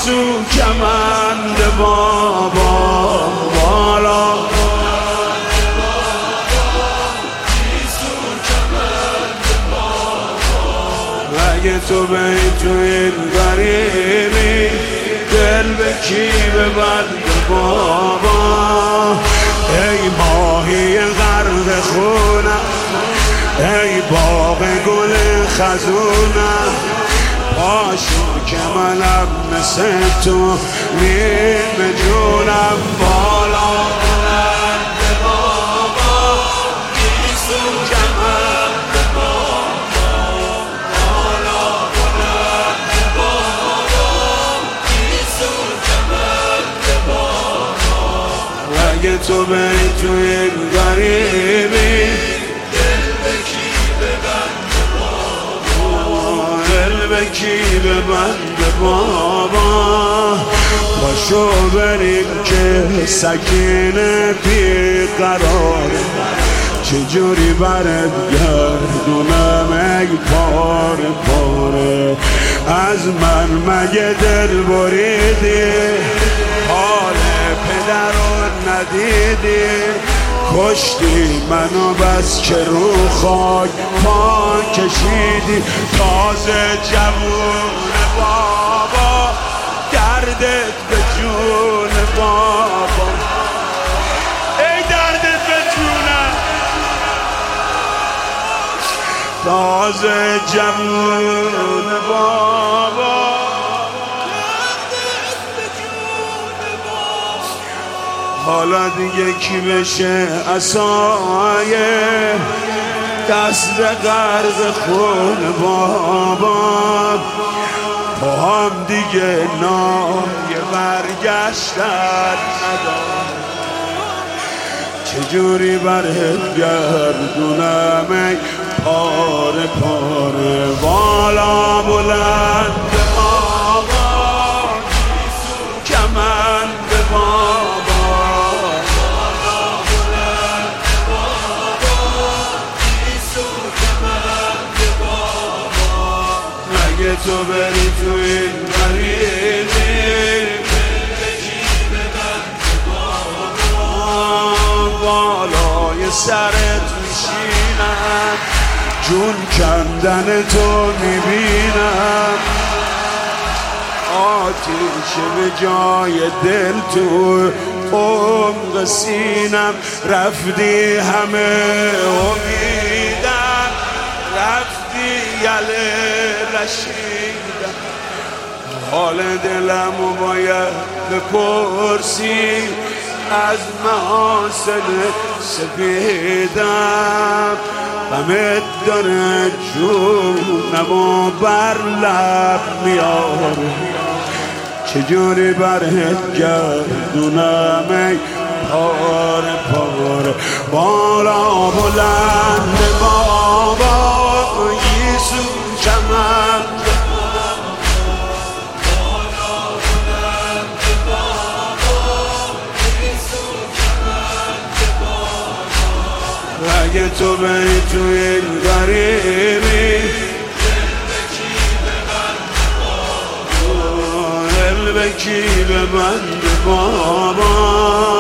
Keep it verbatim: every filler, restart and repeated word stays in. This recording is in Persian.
گیسو کمند بابا بالا اگه تو به تو این غریبی دل به کی ببند بابا ای ماهی غرق خونم ای باغ گل خزونم پاشو که منم مثل تو نیم جونم بالا بلند بابا گیسو کمند بابا بالا بلند بابا گیسو کمند بابا اگه تو به تو این غریبی کی ببند بابا پاشو بریم که سکینه بی قرار چجوری برد گردونم ای پاره پاره از من مگه دل بریدی حال پدر رو ندیدی کشتی منو بس که رو خاک پا کشیدی تازه جوون بابا دردت به جون بابا ای دردت به جونم تازه جوون بابا حالا دیگه کی بشه عصایه دست غرق خون بابا تو هم دیگه نای برگشتن ندار چجوری برهت گردونم ای پاره پاره بالا بلند بابا کمند بابا تو بری تو این غریبی بالای سرت میشینم جون کندن تو میبینم آتیش به جای دل تو عمق سینم رفتی همه امیدم رفتی یله رشیدم حال دلمو باید بپرسی از محاسن سپیدم غمت داره جونمو بر لب میاره چجوری برهت گردونم ای پاره پاره بالا بلند بابا گیسو کمند بالا بلند بابا گیسو کمند بابا اگه تو بری تو این غریبی دل به کی ببند بابا